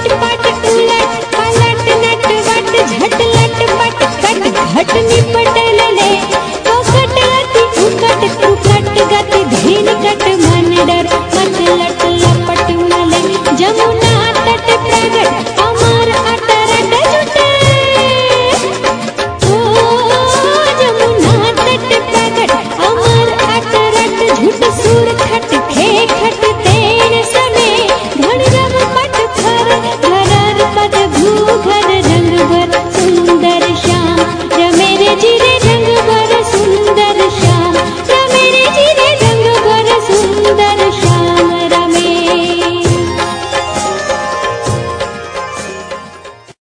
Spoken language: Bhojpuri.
पट उलट पलट नट वट झट लट पट कट घटनी